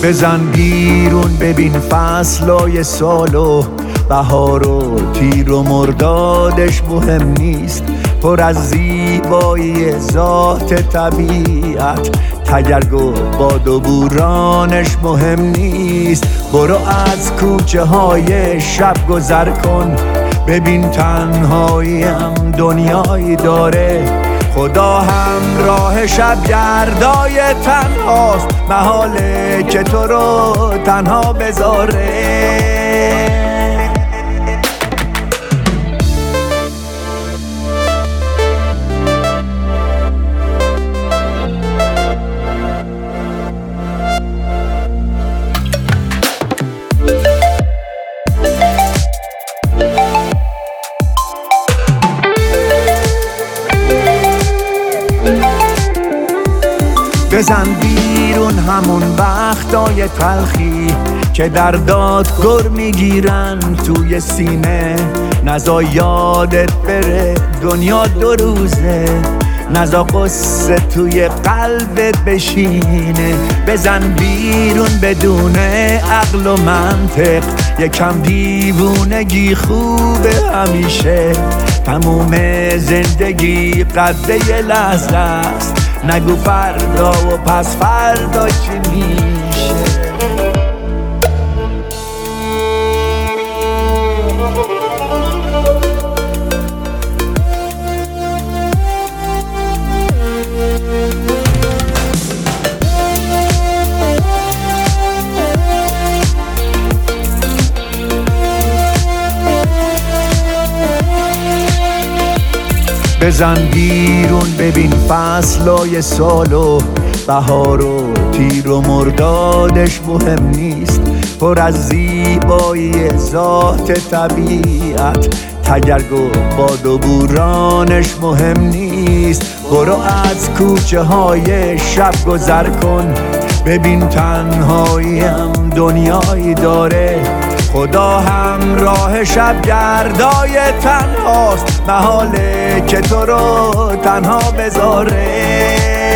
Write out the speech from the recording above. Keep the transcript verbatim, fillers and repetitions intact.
بزن بیرون ببین فصلای سالو، بهار و تیر و مردادش مهم نیست، پر از زیبایی ذات طبیعت، تگرگ و باد و بورانش مهم نیست. برو از کوچه های شب گذر کن، ببین تنهاییم دنیایی داره، خدا هم راه شب گردای تنهاست، محاله که تو رو تنها بذاره. بزن بیرون همون وقتای تلخی که در دادگر میگیرن توی سینه، نزا یادت بره دنیا دو روزه، نزا قصه توی قلبت بشینه. بزن بیرون بدون عقل و منطق، یکم دیوونگی خوبه همیشه، تموم زندگی قدر یه لحظه است، نگو فردا و پس فردا چی میشه. بزن بیرون ببین فصلای سالو، بهار و تیر و مردادش مهم نیست، پر از زیبایی ذات طبیعت، تگرگ و باد و بورانش مهم نیست. برو از کوچه های شب گذر کن، ببین تنهاییم دنیایی داره، خدا هم راه شب گردای تنهاست، محاله که تو رو تنها بذاره.